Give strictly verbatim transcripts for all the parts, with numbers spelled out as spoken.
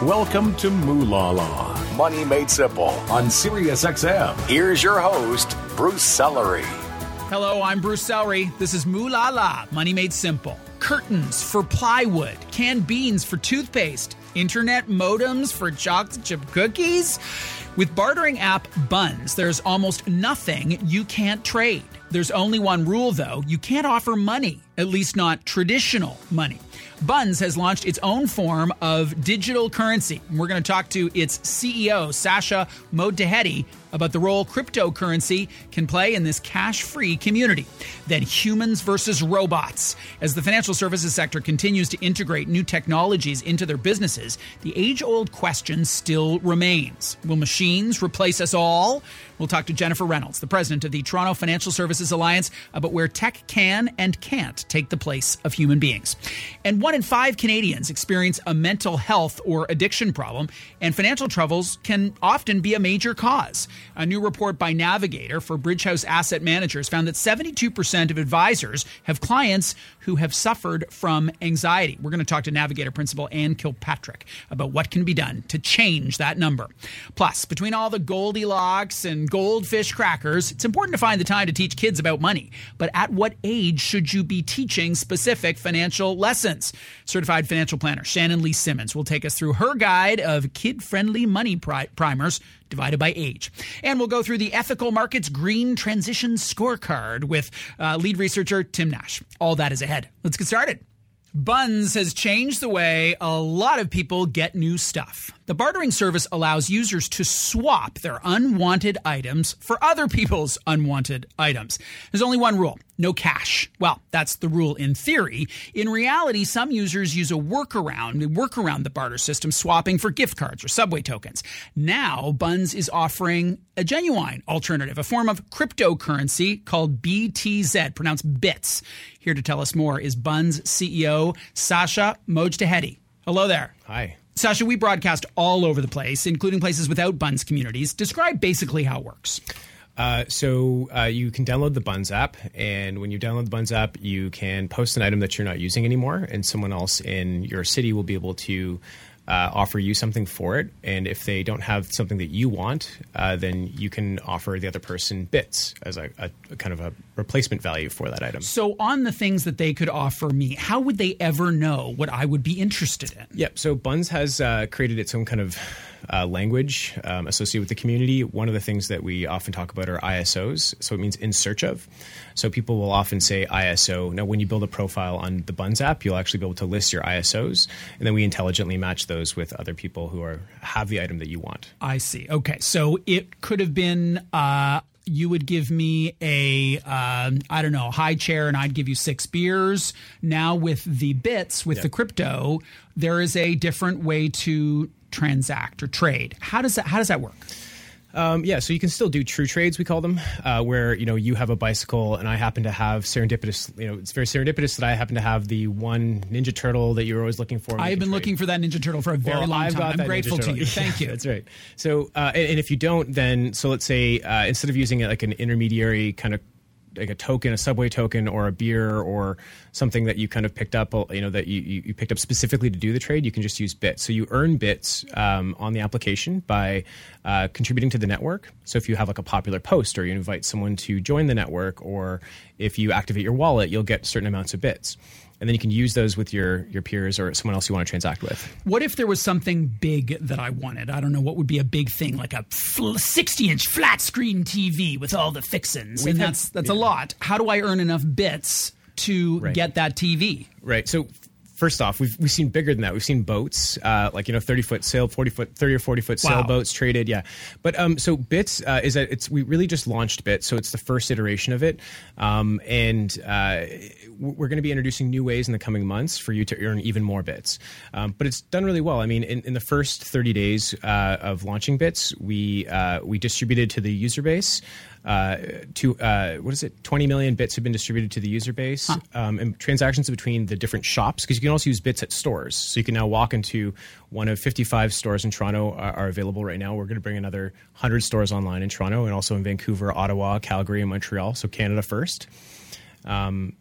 Welcome to Moolah Law, Money Made Simple on Sirius X M. Here's your host, Bruce Sellery. Hello, I'm Bruce Sellery. This is Moolah Law, Money Made Simple. Curtains for plywood, canned beans for toothpaste, internet modems for chocolate chip cookies. With bartering app Buns, there's almost nothing you can't trade. There's only one rule, though. You can't offer money, at least not traditional money. Buns has launched its own form of digital currency. We're going to talk to its C E O, Sasha Mojdehedi, about the role cryptocurrency can play in this cash-free community. Then humans versus robots. As the financial services sector continues to integrate new technologies into their businesses, the age-old question still remains. Will machines replace us all? We'll talk to Jennifer Reynolds, the president of the Toronto Financial Services Alliance, about where tech can and can't take the place of human beings. And one in five Canadians experience a mental health or addiction problem, and financial troubles can often be a major cause. A new report by Navigator for Bridgehouse Asset Managers found that seventy-two percent of advisors have clients who have suffered from anxiety. We're going to talk to Navigator principal Anne Kilpatrick about what can be done to change that number. Plus, between all the Goldilocks and goldfish crackers, it's important to find the time to teach kids about money. But at what age should you be teaching specific financial lessons? Certified financial planner Shannon Lee Simmons will take us through her guide of kid-friendly money pri- primers divided by age. And we'll go through the Ethical Markets Green Transition Scorecard with uh, lead researcher Tim Nash. All that is ahead. Let's get started. Buns has changed the way a lot of people get new stuff. The bartering service allows users to swap their unwanted items for other people's unwanted items. There's only one rule: no cash. Well, that's the rule in theory. In reality, some users use a workaround, they work around the barter system, swapping for gift cards or subway tokens. Now, Buns is offering a genuine alternative, a form of cryptocurrency called B T Z, pronounced bits. Here to tell us more is Buns C E O Sasha Mojdehedi. Hello there. Hi. Sasha, we broadcast all over the place, including places without Buns communities. Describe basically how it works. Uh, so uh, you can download the Buns app, and when you download the Buns app, you can post an item that you're not using anymore, and someone else in your city will be able to uh, offer you something for it. And if they don't have something that you want, uh, then you can offer the other person bits as a, a, a kind of a replacement value for that item. So on the things that they could offer me, how would they ever know what I would be interested in? Yep. So Buns has uh, created its own kind of Uh, language um, associated with the community. One of the things that we often talk about are I S Os. So it means in search of. So people will often say I S O. Now, when you build a profile on the Buns app, you'll actually be able to list your I S Os, and then we intelligently match those with other people who are have the item that you want. I see. Okay. So it could have been uh, you would give me a, uh, I don't know, high chair, and I'd give you six beers. Now with the bits, with Yep. the crypto, there is a different way to transact or trade. How does that how does that work? Um, yeah, so you can still do true trades, we call them, uh, where, you know, you have a bicycle and I happen to have serendipitous, you know, it's very serendipitous that I happen to have the one Ninja Turtle that you're always looking for. I've been trade. looking for that Ninja Turtle for a very well, long I've time. I'm grateful to you. Thank you. That's right. So, uh, and, and if you don't, then, so let's say uh, instead of using it like an intermediary kind of like a token, a subway token, or a beer, or something that you kind of picked up, you know, that you, you picked up specifically to do the trade, you can just use bits. So you earn bits um, on the application by uh, contributing to the network. So if you have like a popular post, or you invite someone to join the network, or if you activate your wallet, you'll get certain amounts of bits. And then you can use those with your, your peers or someone else you want to transact with. What if there was something big that I wanted? I don't know, what would be a big thing, like a sixty-inch flat screen T V with all the fixins? We've and had- that's that's yeah. a lot. How do I earn enough bits to Right. get that T V? Right. So first off, we've we've seen bigger than that. We've seen boats, uh, like, you know, thirty foot sail, forty foot, thirty or forty foot Wow. sailboats traded. Yeah. But um, so Bits uh, is that it's we really just launched Bits, so it's the first iteration of it, um, and uh, we're going to be introducing new ways in the coming months for you to earn even more bits. Um, but it's done really well. I mean, in, in the first thirty days uh, of launching Bits, we uh, we distributed to the user base. Uh, to uh, what is it? twenty million bits have been distributed to the user base, huh. um, and transactions between the different shops, because you can also use bits at stores. So you can now walk into one of fifty-five stores in Toronto are, are available right now. We're going to bring another one hundred stores online in Toronto, and also in Vancouver, Ottawa, Calgary, and Montreal. So Canada first. Um,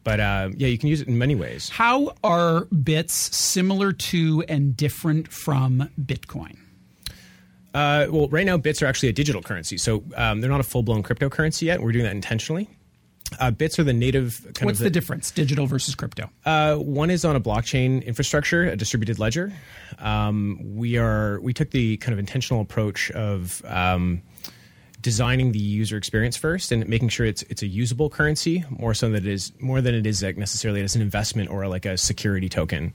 But uh, yeah, you can use it in many ways. How are bits similar to and different from Bitcoin? Uh, well, right now, bits are actually a digital currency. So um, they're not a full-blown cryptocurrency yet. We're doing that intentionally. Uh, bits are the native kind What's of the, the difference, digital versus crypto? Uh, one is on a blockchain infrastructure, a distributed ledger. Um, we are we took the kind of intentional approach of um, designing the user experience first and making sure it's it's a usable currency more so that it is more than it is like necessarily as an investment or like a security token.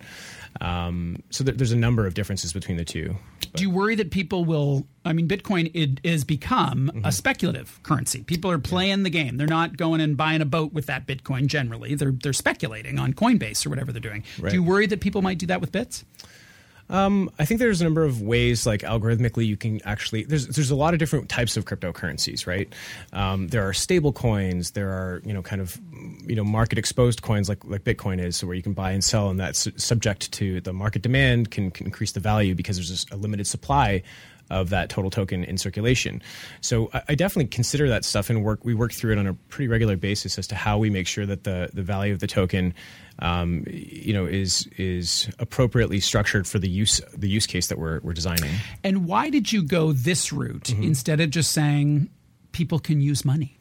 Um, so th- there's a number of differences between the two. But. Do you worry that people will, I mean, Bitcoin it has become mm-hmm. a speculative currency. People are playing yeah. the game. They're not going and buying a boat with that Bitcoin generally. They're they're speculating on Coinbase or whatever they're doing. Right. Do you worry that people might do that with bits? Um, I think there's a number of ways, like algorithmically, you can actually there's there's a lot of different types of cryptocurrencies, right? Um, there are stable coins, there are you know kind of you know market exposed coins like like Bitcoin is, so where you can buy and sell, and that's subject to the market demand can, can increase the value because there's a limited supply of that total token in circulation. So I, I definitely consider that stuff and work. We work through it on a pretty regular basis as to how we make sure that the the value of the token, um, you know, is is appropriately structured for the use the use case that we're we're designing. And why did you go this route mm-hmm. instead of just saying people can use money?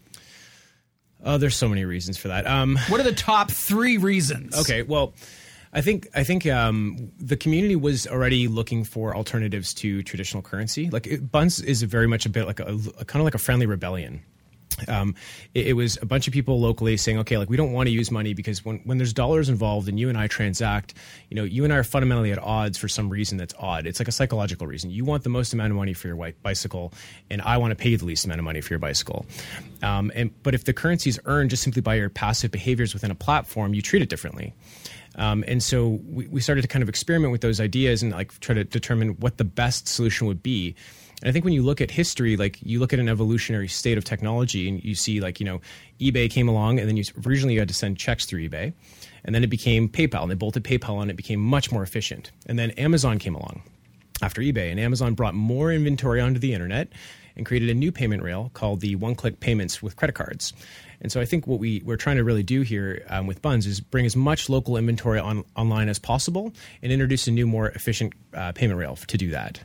Oh, there's so many reasons for that. Um, what are the top three reasons? Okay, well. I think I think um, the community was already looking for alternatives to traditional currency. Like it, Buns is very much a bit like a, a kind of like a friendly rebellion. Um, it, it was a bunch of people locally saying, okay, like we don't want to use money because when, when there's dollars involved and you and I transact, you know, you and I are fundamentally at odds for some reason that's odd. It's like a psychological reason. You want the most amount of money for your white bicycle, and I want to pay you the least amount of money for your bicycle. Um, and but if the currency is earned just simply by your passive behaviors within a platform, you treat it differently. Um, and so we, we started to kind of experiment with those ideas and like try to determine what the best solution would be. And I think when you look at history, like you look at an evolutionary state of technology and you see like, you know, eBay came along and then you originally you had to send checks through eBay, and then it became PayPal and they bolted PayPal on, it became much more efficient. And then Amazon came along after eBay, and Amazon brought more inventory onto the internet and created a new payment rail called the one-click payments with credit cards. And so I think what we, we're trying to really do here um, with Buns is bring as much local inventory on, online as possible and introduce a new, more efficient uh, payment rail to do that.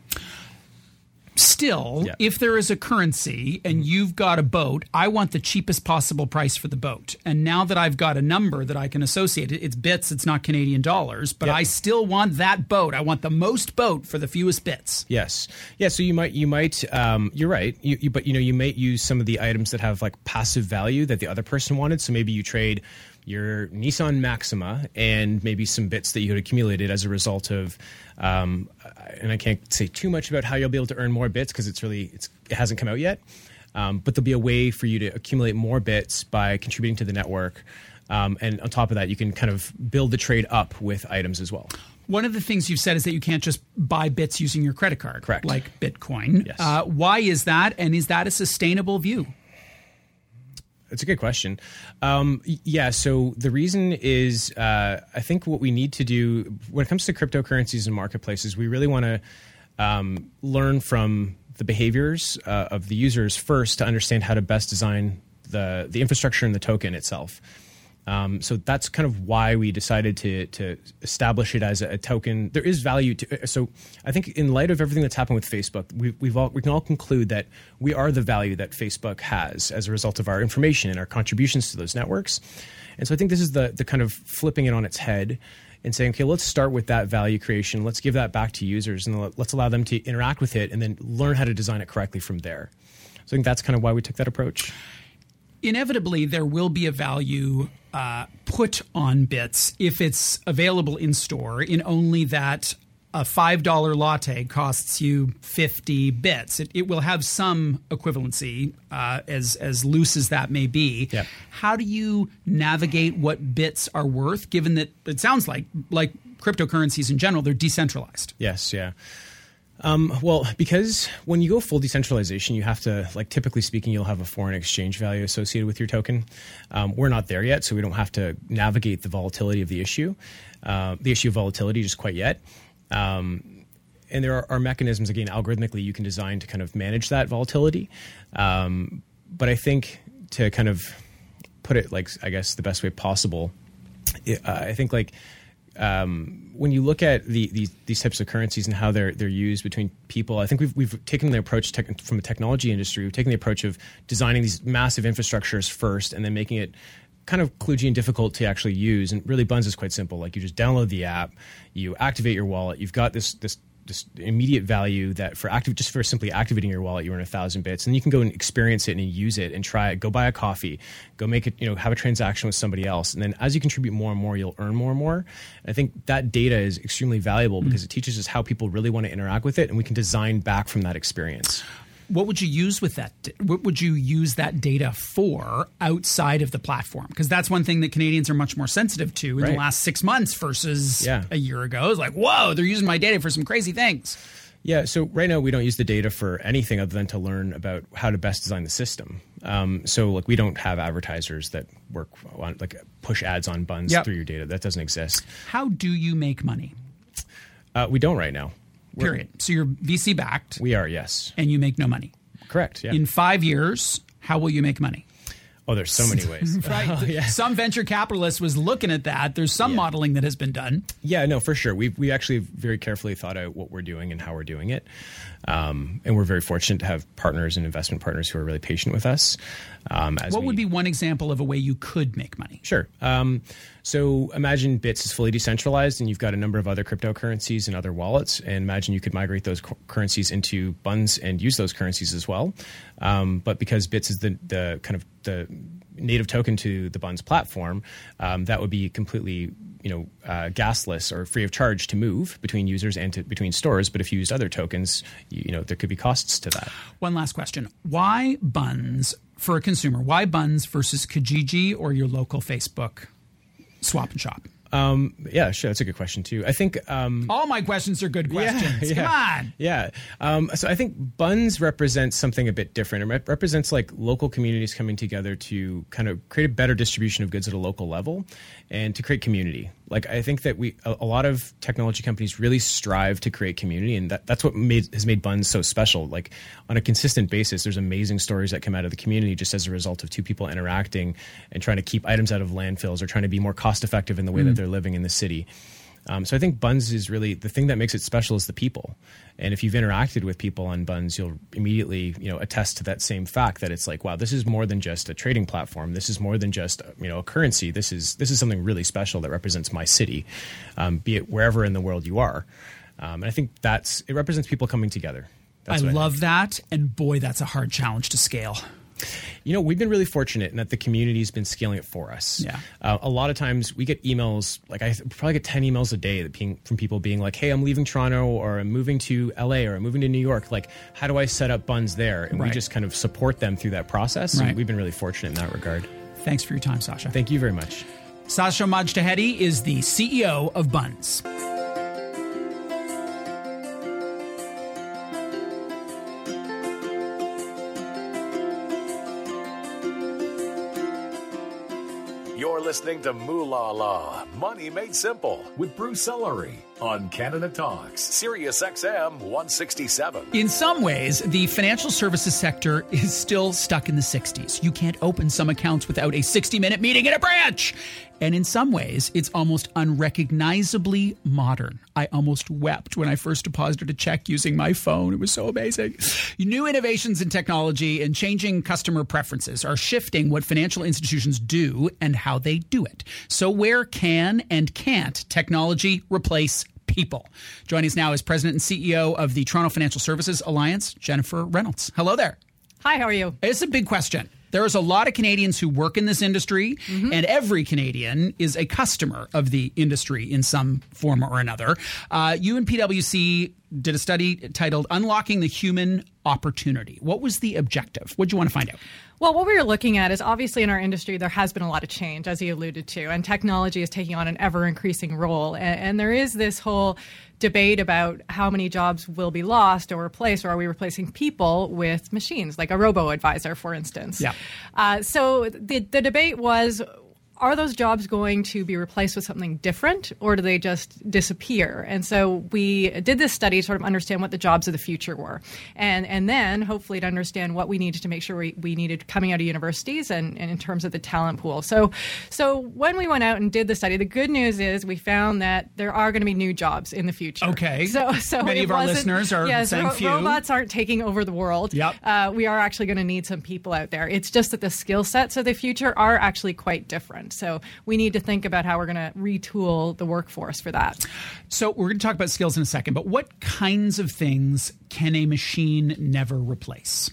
Still, yeah. if there is a currency and Mm-hmm. you've got a boat, I want the cheapest possible price for the boat. And now that I've got a number that I can associate, it's bits, it's not Canadian dollars, but Yep. I still want that boat. I want the most boat for the fewest bits. Yes. Yeah. So you might, you might, um, you're right. You, you, but you know, you might use some of the items that have like passive value that the other person wanted. So maybe you trade your Nissan Maxima and maybe some bits that you had accumulated as a result of, um, and I can't say too much about how you'll be able to earn more bits because it's really, it's, it hasn't come out yet. Um, but there'll be a way for you to accumulate more bits by contributing to the network. Um, and on top of that, you can kind of build the trade up with items as well. One of the things you've said is that you can't just buy bits using your credit card. Correct. Like Bitcoin. Yes. Uh, why is that? And is that a sustainable view? It's a good question. Um, yeah, so the reason is uh, I think what we need to do when it comes to cryptocurrencies and marketplaces, we really want to um, learn from the behaviors uh, of the users first to understand how to best design the, the infrastructure and the token itself. Um, so that's kind of why we decided to to establish it as a, a token. There is value to. So I think in light of everything that's happened with Facebook, we, we've all we can all conclude that we are the value that Facebook has as a result of our information and our contributions to those networks. And so I think this is the the kind of flipping it on its head and saying, okay, let's start with that value creation. Let's give that back to users and let's allow them to interact with it and then learn how to design it correctly from there. So I think that's kind of why we took that approach. Inevitably, there will be a value uh, put on bits if it's available in store, in only that a five dollar latte costs you fifty bits. It, it will have some equivalency, uh, as as loose as that may be. Yep. How do you navigate what bits are worth, given that it sounds like, like cryptocurrencies in general, they're decentralized? Yes, yeah. Um, well, because when you go full decentralization, you have to, like typically speaking, you'll have a foreign exchange value associated with your token. Um, we're not there yet, so we don't have to navigate the volatility of the issue, uh, the issue of volatility just quite yet. Um, and there are, are mechanisms, again, algorithmically you can design to kind of manage that volatility. Um, but I think to kind of put it, like, I guess the best way possible, uh, I think like um, when you look at the, the these types of currencies and how they're they're used between people, I think we've we've taken the approach tech, from the technology industry. We've taken the approach of designing these massive infrastructures first, and then making it kind of kludgy and difficult to actually use. And really, Bunz is quite simple. Like, you just download the app, you activate your wallet, you've got this this. This immediate value that for active, just for simply activating your wallet, you earn a thousand bits, and you can go and experience it and use it and try it. Go buy a coffee, go make it, you know, have a transaction with somebody else, and then as you contribute more and more, you'll earn more and more. And I think that data is extremely valuable because mm-hmm. it teaches us how people really want to interact with it, and we can design back from that experience. What would you use with that? What would you use that data for outside of the platform? Because that's one thing that Canadians are much more sensitive to in right. the last six months versus yeah. a year ago. It's like, whoa, they're using my data for some crazy things. Yeah, so right now we don't use the data for anything other than to learn about how to best design the system. Um, so like we don't have advertisers that work on, like push ads on Bunz yep. through your data. That doesn't exist. How do you make money? Uh, we don't right now. Period. So you're V C backed. We are, yes. And you make no money. Correct, yeah. In five years, how will you make money? Oh, there's so many ways. Right. Oh, yeah. Some venture capitalist was looking at that. There's some yeah. modeling that has been done. Yeah, no, for sure. We we actually very carefully thought out what we're doing and how we're doing it. Um, and we're very fortunate to have partners and investment partners who are really patient with us. Um, as what we, would be one example of a way you could make money? Sure. Um, so imagine Bits is fully decentralized and you've got a number of other cryptocurrencies and other wallets. And imagine you could migrate those cu- currencies into Bunz and use those currencies as well. Um, but because Bits is the, the kind of the native token to the Bunz platform, um, that would be completely you know, uh, gasless or free of charge to move between users and to, between stores. But if you used other tokens, you, you know, there could be costs to that. One last question. Why Bunz for a consumer? Why Bunz versus Kijiji or your local Facebook swap and shop? Um, yeah, sure. That's a good question too. I think um, all my questions are good questions. Yeah, yeah, Come on. Yeah. Um, so I think Bunz represents something a bit different. It rep- represents like local communities coming together to kind of create a better distribution of goods at a local level and to create community. Like I think that we a, a lot of technology companies really strive to create community, and that, that's what made has made Bunz so special. Like on a consistent basis, there's amazing stories that come out of the community just as a result of two people interacting and trying to keep items out of landfills or trying to be more cost effective in the way mm. that they're living in the city. Um, so I think Bunz is really the thing that makes it special is the people. And if you've interacted with people on Bunz, you'll immediately, you know, attest to that same fact that it's like, wow, this is more than just a trading platform. This is more than just, you know, a currency. This is this is something really special that represents my city, um, be it wherever in the world you are. Um, and I think that's it represents people coming together. That's I love I that. And boy, that's a hard challenge to scale. You know, we've been really fortunate in that the community's been scaling it for us. Yeah. Uh, a lot of times we get emails, like I probably get ten emails a day that being, from people being like, hey, I'm leaving Toronto or I'm moving to L A or I'm moving to New York. Like, how do I set up Bunz there? And right. we just kind of support them through that process. Right. And we've been really fortunate in that regard. Thanks for your time, Sasha. Thank you very much. Sasha Mojtahedi is the C E O of Bunz. You're listening to Moolah La, Money Made Simple, with Bruce Ellery on Canada Talks, Sirius X M one sixty-seven. In some ways, the financial services sector is still stuck in the sixties. You can't open some accounts without a sixty-minute meeting at a branch. And in some ways, it's almost unrecognizably modern. I almost wept when I first deposited a check using my phone. It was so amazing. New innovations in technology and changing customer preferences are shifting what financial institutions do and how they do it. So where can and can't technology replace people? Joining us now is President and C E O of the Toronto Financial Services Alliance, Jennifer Reynolds. Hello there. Hi, how are you? It's a big question. There's a lot of Canadians who work in this industry, mm-hmm. and every Canadian is a customer of the industry in some form or another. Uh, you and P W C did a study titled Unlocking the Human Opportunity. What was the objective? What did you want to find out? Well, what we were looking at is obviously in our industry, there has been a lot of change, as you alluded to, and technology is taking on an ever-increasing role. And, and there is this whole debate about how many jobs will be lost or replaced, or are we replacing people with machines, like a robo-advisor, for instance. Yeah. Uh, so the, the debate was, are those jobs going to be replaced with something different, or do they just disappear? And so we did this study to sort of understand what the jobs of the future were, and and then hopefully to understand what we needed to make sure we, we needed coming out of universities and, and in terms of the talent pool. So so when we went out and did the study, the good news is we found that there are going to be new jobs in the future. Okay. So so many of our listeners are yes, saying ro- few. robots aren't taking over the world. Yep. Uh, we are actually going to need some people out there. It's just that the skill sets of the future are actually quite different. So we need to think about how we're going to retool the workforce for that. So we're going to talk about skills in a second, but what kinds of things can a machine never replace?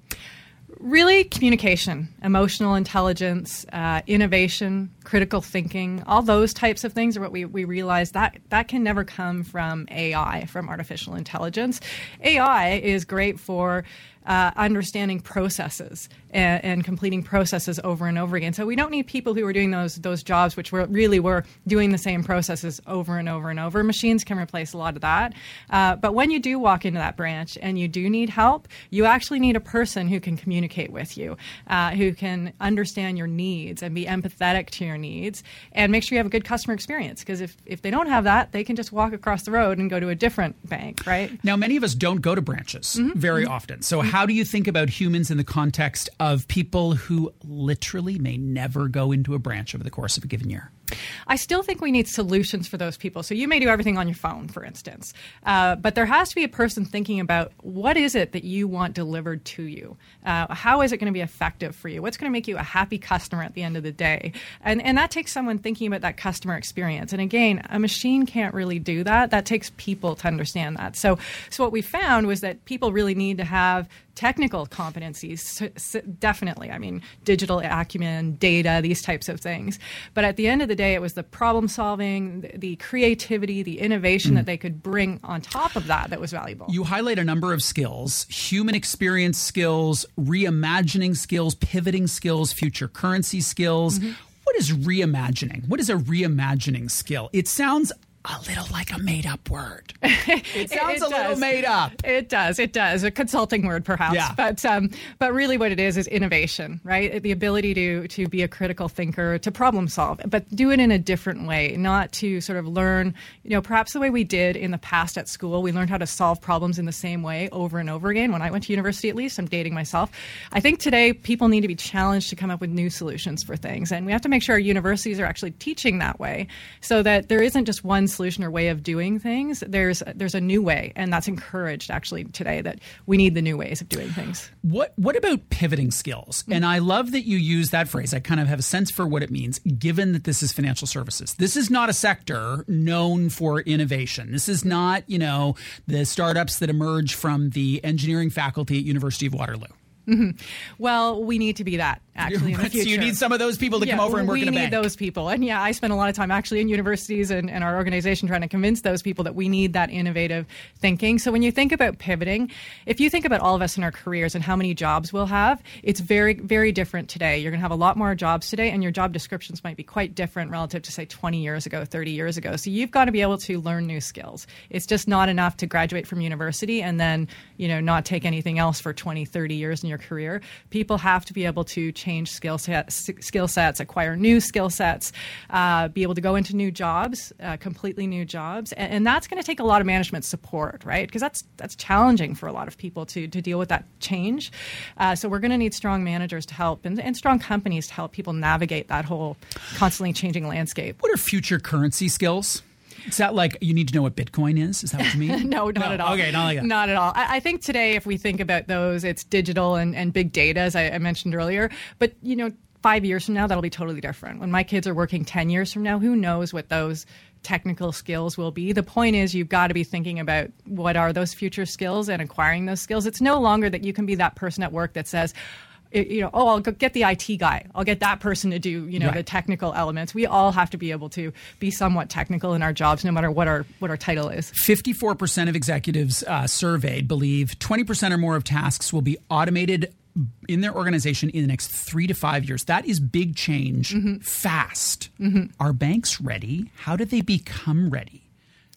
Really, communication, emotional intelligence, uh, innovation, critical thinking, all those types of things are what we, we realize that that can never come from A I, from artificial intelligence. A I is great for uh, understanding processes and, and completing processes over and over again. So we don't need people who are doing those those jobs which were really were doing the same processes over and over and over. Machines can replace a lot of that. Uh, but when you do walk into that branch and you do need help, you actually need a person who can communicate with you, uh, who can understand your needs and be empathetic to your needs and make sure you have a good customer experience. Because if, if they don't have that, they can just walk across the road and go to a different bank, right? Now, many of us don't go to branches Mm-hmm. very Mm-hmm. often. So how do you think about humans in the context of people who literally may never go into a branch over the course of a given year? I still think we need solutions for those people. So you may do everything on your phone, for instance, uh, but there has to be a person thinking about what is it that you want delivered to you? Uh, how is it going to be effective for you? What's going to make you a happy customer at the end of the day? And, and that takes someone thinking about that customer experience. And again, a machine can't really do that. That takes people to understand that. So, so what we found was that people really need to have technical competencies, so, so definitely. I mean, digital acumen, data, these types of things. But at the end of the day, it was the problem solving, the, the creativity, the innovation mm. that they could bring on top of that that was valuable. You highlight a number of skills: human experience skills, reimagining skills, pivoting skills, future currency skills. Mm-hmm. What is reimagining? What is a reimagining skill? It sounds a little like a made-up word. It sounds it a little does. made up. It does. It does. A consulting word, perhaps. Yeah. But um, but really, what it is is innovation, right? The ability to to be a critical thinker, to problem solve, but do it in a different way, not to sort of learn, you know, perhaps the way we did in the past at school. We learned how to solve problems in the same way over and over again. When I went to university, at least, I'm dating myself. I think today people need to be challenged to come up with new solutions for things, and we have to make sure our universities are actually teaching that way, so that there isn't just one solution or way of doing things. There's there's a new way, and that's encouraged actually today, that we need the new ways of doing things. What what about pivoting skills? And I love that you use that phrase. I kind of have a sense for what it means, given that this is financial services. This is not a sector known for innovation. This is not, you know, the startups that emerge from the engineering faculty at University of Waterloo. Mm-hmm. Well, we need to be that, actually, in the future. So you need some of those people to yeah, come over and work in a bank. We need those people. And yeah, I spend a lot of time actually in universities and, and our organization trying to convince those people that we need that innovative thinking. So when you think about pivoting, if you think about all of us in our careers and how many jobs we'll have, it's very, very different today. You're going to have a lot more jobs today, and your job descriptions might be quite different relative to, say, twenty years ago, thirty years ago. So you've got to be able to learn new skills. It's just not enough to graduate from university and then, you know, not take anything else for twenty, thirty years in your career. People have to be able to change skill sets, skill sets, acquire new skill sets, uh, be able to go into new jobs, uh, completely new jobs, and, and that's going to take a lot of management support, right? Because that's that's challenging for a lot of people to to deal with that change. Uh, so we're going to need strong managers to help, and, and strong companies to help people navigate that whole constantly changing landscape. What are future currency skills? Is that like you need to know what Bitcoin is? Is that what you mean? no, not no. at all. Okay, not like that. Not at all. I, I think today, if we think about those, it's digital and, and big data, as I, I mentioned earlier. But, you know, five years from now, that'll be totally different. When my kids are working ten years from now, who knows what those technical skills will be. The point is you've got to be thinking about what are those future skills and acquiring those skills. It's no longer that you can be that person at work that says, you know, oh, I'll go get the I T guy. I'll get that person to do, you know, right. the technical elements. We all have to be able to be somewhat technical in our jobs, no matter what our what our title is. fifty-four percent of executives uh, surveyed believe twenty percent or more of tasks will be automated in their organization in the next three to five years. That is big change, mm-hmm. fast. Mm-hmm. Are banks ready? How do they become ready?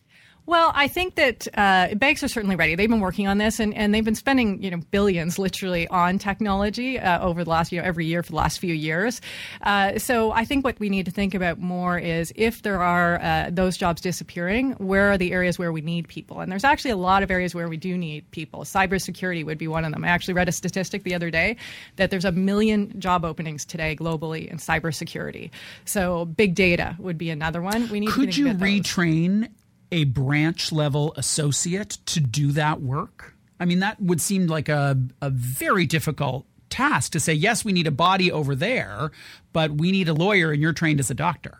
Well, I think that uh, banks are certainly ready. They've been working on this, and, and they've been spending, you know, billions literally on technology uh, over the last, you know, every year for the last few years. Uh, so I think what we need to think about more is if there are uh, those jobs disappearing, where are the areas where we need people? And there's actually a lot of areas where we do need people. Cybersecurity would be one of them. I actually read a statistic the other day that there's a million job openings today globally in cybersecurity. So big data would be another one. We need Could to think you about those. retrain a branch level associate to do that work? I mean, that would seem like a, a very difficult task to say, yes, we need a body over there, but we need a lawyer and you're trained as a doctor.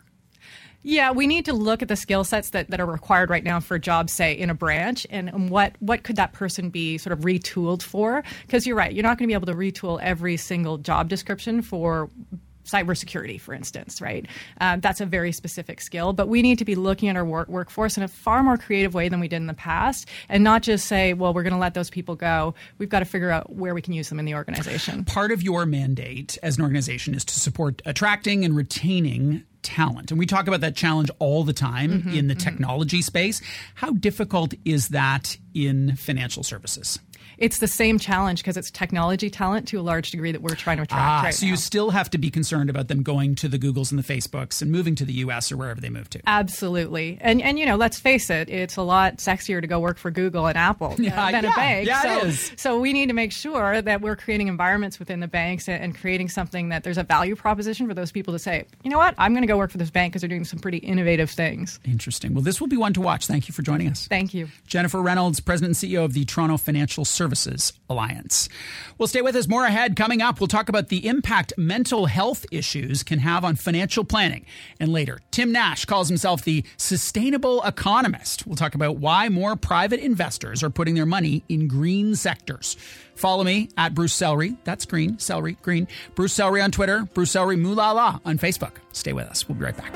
Yeah, we need to look at the skill sets that, that are required right now for jobs, say, in a branch, and, and what, what could that person be sort of retooled for? Because you're right, you're not going to be able to retool every single job description for cybersecurity, for instance, right? Uh, that's a very specific skill, but we need to be looking at our work, workforce in a far more creative way than we did in the past, and not just say, well, we're going to let those people go. We've got to figure out where we can use them in the organization. Part of your mandate as an organization is to support attracting and retaining talent. And we talk about that challenge all the time mm-hmm, in the mm-hmm. technology space. How difficult is that in financial services? It's the same challenge because it's technology talent to a large degree that we're trying to attract ah, right so now. You still have to be concerned about them going to the Googles and the Facebooks and moving to the U S or wherever they move to. Absolutely. And, and you know, let's face it, it's a lot sexier to go work for Google and Apple yeah, uh, than yeah, a bank. Yeah, so, it is. So we need to make sure that we're creating environments within the banks and, and creating something that there's a value proposition for those people to say, you know what, I'm going to go work for this bank because they're doing some pretty innovative things. Interesting. Well, this will be one to watch. Thank you for joining us. Thank you. Jennifer Reynolds, President and C E O of the Toronto Financial Services Alliance. Well, stay with us. More ahead. Coming up, we'll talk about the impact mental health issues can have on financial planning. And later, Tim Nash calls himself the sustainable economist. We'll talk about why more private investors are putting their money in green sectors. Follow me at Bruce Sellery. That's green, celery, green. Bruce Sellery on Twitter. Bruce Sellery Moolala on Facebook. Stay with us. We'll be right back.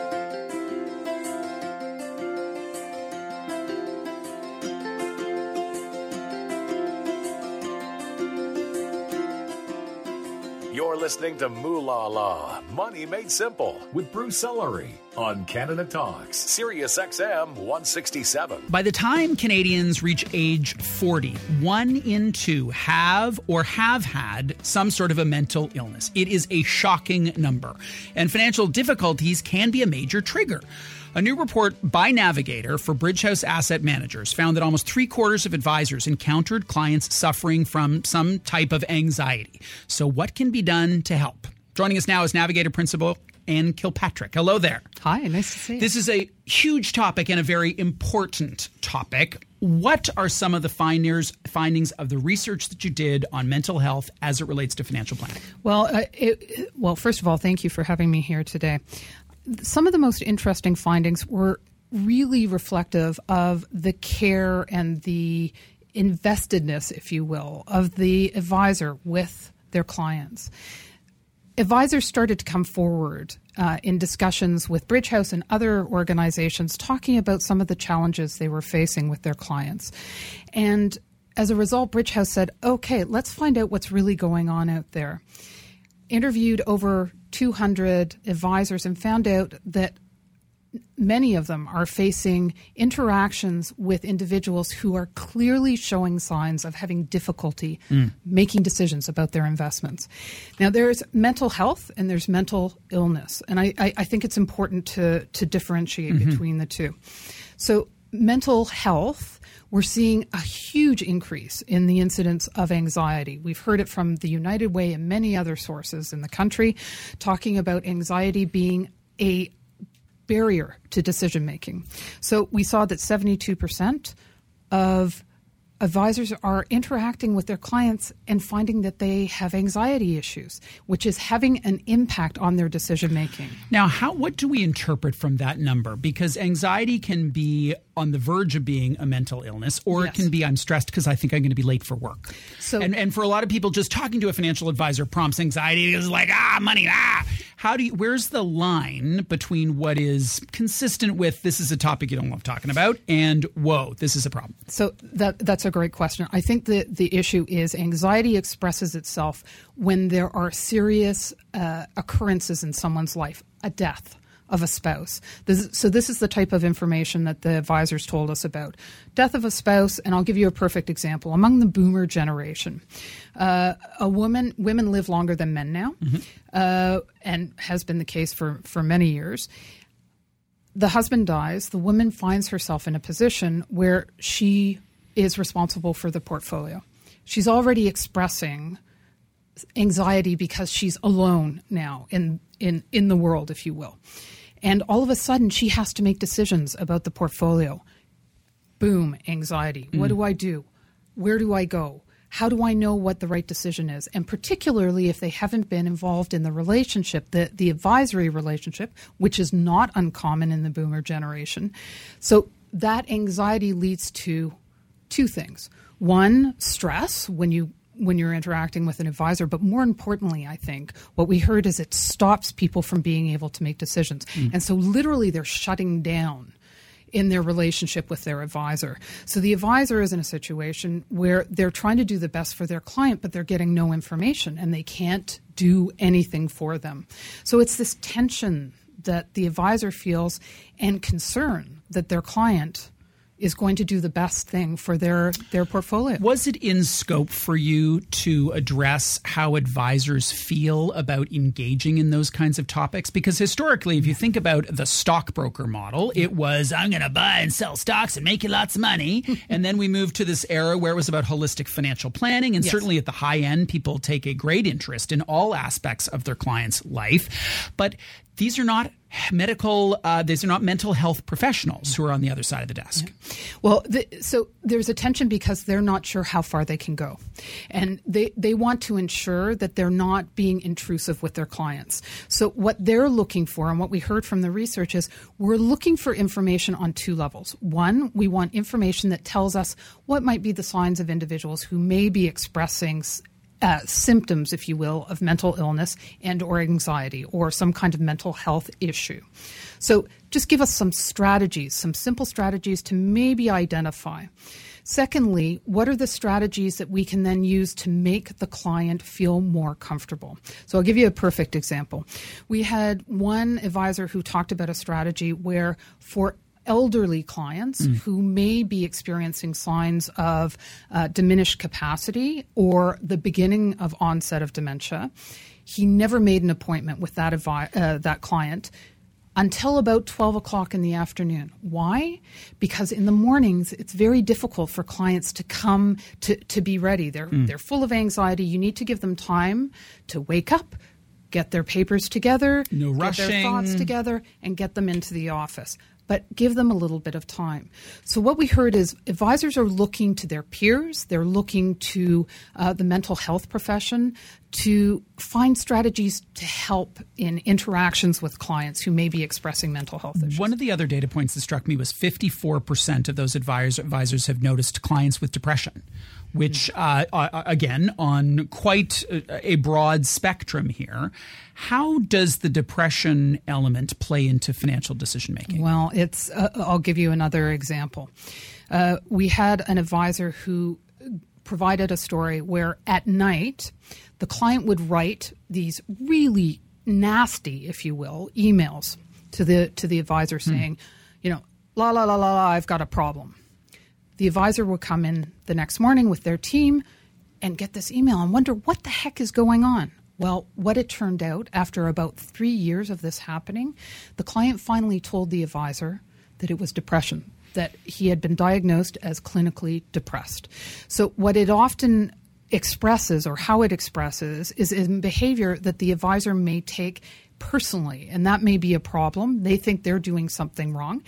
You're listening to Moolah Law, Money Made Simple with Bruce Sellery on Canada Talks, Sirius X M one sixty-seven. By the time Canadians reach age forty, one in two have or have had some sort of a mental illness. It is a shocking number, and financial difficulties can be a major trigger. A new report by Navigator for Bridgehouse Asset Managers found that almost three quarters of advisors encountered clients suffering from some type of anxiety. So what can be done to help? Joining us now is Navigator Principal Anne Kilpatrick. Hello there. Hi, nice to see you. This is a huge topic and a very important topic. What are some of the findings findings of the research that you did on mental health as it relates to financial planning? Well, uh, it, well, first of all, thank you for having me here today. Some of the most interesting findings were really reflective of the care and the investedness, if you will, of the advisor with their clients. Advisors started to come forward uh, in discussions with Bridgehouse and other organizations talking about some of the challenges they were facing with their clients. And as a result, Bridgehouse said, okay, let's find out what's really going on out there. Interviewed over two hundred advisors and found out that many of them are facing interactions with individuals who are clearly showing signs of having difficulty mm. making decisions about their investments. Now, there's mental health and there's mental illness, and I, I, I think it's important to, to differentiate mm-hmm. between the two. So mental health, we're seeing a huge increase in the incidence of anxiety. We've heard it from the United Way and many other sources in the country talking about anxiety being a barrier to decision making. So we saw that seventy-two percent of advisors are interacting with their clients and finding that they have anxiety issues, which is having an impact on their decision making. Now, how what do we interpret from that number? Because anxiety can be on the verge of being a mental illness, or yes. it can be I'm stressed because I think I'm going to be late for work. So, and, and for a lot of people, just talking to a financial advisor prompts anxiety. It's like, ah, money, ah. How do you, where's the line between what is consistent with this is a topic you don't love talking about and whoa, this is a problem? So that that's a great question. I think the, the issue is anxiety expresses itself when there are serious uh, occurrences in someone's life, a death, of a spouse. This, so this is the type of information that the advisors told us about. Death of a spouse, and I'll give you a perfect example. Among the boomer generation, uh, a woman, women live longer than men now, mm-hmm. uh, and has been the case for, for many years. The husband dies, the woman finds herself in a position where she is responsible for the portfolio. She's already expressing anxiety because she's alone now in, in, in the world, if you will. And all of a sudden, she has to make decisions about the portfolio. Boom, anxiety. Mm. What do I do? Where do I go? How do I know what the right decision is? And particularly if they haven't been involved in the relationship, the, the advisory relationship, which is not uncommon in the boomer generation. So that anxiety leads to two things. One, stress when you when you're interacting with an advisor, but more importantly, I think, what we heard is it stops people from being able to make decisions. Mm. And so literally they're shutting down in their relationship with their advisor. So the advisor is in a situation where they're trying to do the best for their client, but they're getting no information and they can't do anything for them. So it's this tension that the advisor feels and concern that their client is going to do the best thing for their, their portfolio. Was it in scope for you to address how advisors feel about engaging in those kinds of topics? Because historically, if you think about the stockbroker model, it was, I'm going to buy and sell stocks and make you lots of money. And then we moved to this era where it was about holistic financial planning. And yes. certainly at the high end, people take a great interest in all aspects of their client's life. But these are not medical, uh, these are not mental health professionals who are on the other side of the desk. Yeah. Well, the, so there's a tension because they're not sure how far they can go. And they, they want to ensure that they're not being intrusive with their clients. So what they're looking for, and what we heard from the research is, we're looking for information on two levels. One, we want information that tells us what might be the signs of individuals who may be expressing Uh, symptoms, if you will, of mental illness and or anxiety or some kind of mental health issue. So just give us some strategies, some simple strategies to maybe identify. Secondly, what are the strategies that we can then use to make the client feel more comfortable? So I'll give you a perfect example. We had one advisor who talked about a strategy where for elderly clients mm. who may be experiencing signs of uh, diminished capacity or the beginning of onset of dementia, he never made an appointment with that avi- uh, that client until about twelve o'clock in the afternoon. Why? Because in the mornings, it's very difficult for clients to come to, to be ready. They're, mm. they're full of anxiety. You need to give them time to wake up, get their papers together, no get rushing. their thoughts together, and get them into the office. But give them a little bit of time. So what we heard is advisors are looking to their peers. They're looking to uh, the mental health profession to find strategies to help in interactions with clients who may be expressing mental health issues. One of the other data points that struck me was fifty-four percent of those advisors, advisors have noticed clients with depression, which, uh, uh, again, on quite a, a broad spectrum here. How does the depression element play into financial decision-making? Well, it's. Uh, I'll give you another example. Uh, we had an advisor who provided a story where at night the client would write these really nasty, if you will, emails to the to the advisor saying, hmm. you know, la, la, la, la, la, I've got a problem. The advisor would come in the next morning with their team and get this email and wonder what the heck is going on. Well, what it turned out, after about three years of this happening, the client finally told the advisor that it was depression, that he had been diagnosed as clinically depressed. So what it often expresses, or how it expresses, is in behavior that the advisor may take personally, and that may be a problem. They think they're doing something wrong.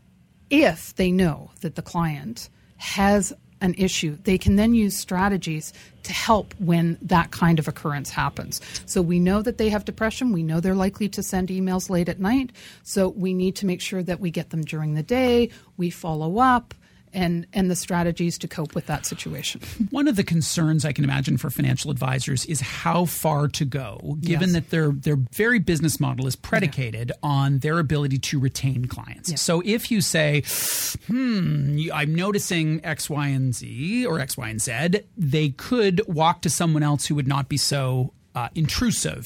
If they know that the client has an issue, they can then use strategies to help when that kind of occurrence happens. So we know that they have depression. We know they're likely to send emails late at night. So we need to make sure that we get them during the day. We follow up. And, and the strategies to cope with that situation. One of the concerns I can imagine for financial advisors is how far to go, given yes. that their their very business model is predicated yeah. on their ability to retain clients. Yeah. So if you say, hmm, I'm noticing X, Y, and Z, or X, Y, and Z, they could walk to someone else who would not be so uh, intrusive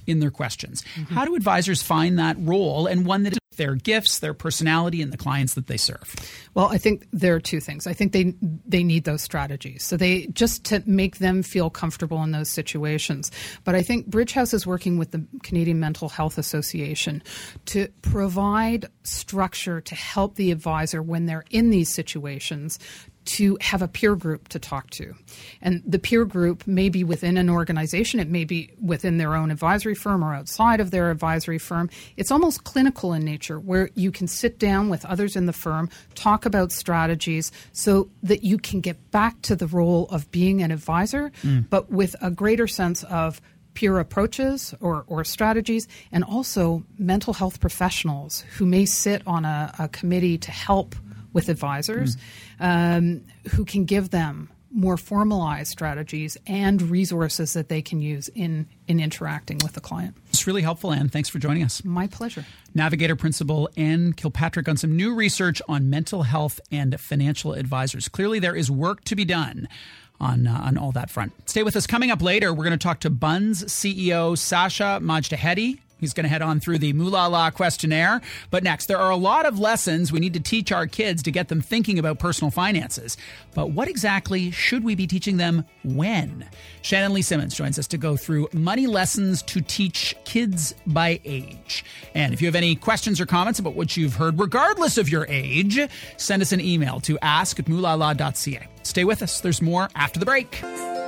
in their questions. Mm-hmm. How do advisors find that role and one that is their gifts, their personality, and the clients that they serve? Well, I think there are two things. I think they they need those strategies. So they just to make them feel comfortable in those situations. But I think Bridgehouse is working with the Canadian Mental Health Association to provide structure to help the advisor when they're in these situations to have a peer group to talk to. And the peer group may be within an organization. It may be within their own advisory firm or outside of their advisory firm. It's almost clinical in nature, where you can sit down with others in the firm, talk about strategies so that you can get back to the role of being an advisor, mm. but with a greater sense of peer approaches or, or strategies, and also mental health professionals who may sit on a, a committee to help with advisors, mm. um, who can give them more formalized strategies and resources that they can use in, in interacting with the client. It's really helpful, Anne. Thanks for joining us. My pleasure. Navigator Principal Anne Kilpatrick on some new research on mental health and financial advisors. Clearly, there is work to be done on uh, on all that front. Stay with us. Coming up later, we're going to talk to Bunds C E O Sasha Mojdehedi. He's going to head on through the Moolah Law questionnaire. But next, there are a lot of lessons we need to teach our kids to get them thinking about personal finances. But what exactly should we be teaching them when? Shannon Lee Simmons joins us to go through money lessons to teach kids by age. And if you have any questions or comments about what you've heard, regardless of your age, send us an email to ask at moolah law dot c a. Stay with us. There's more after the break.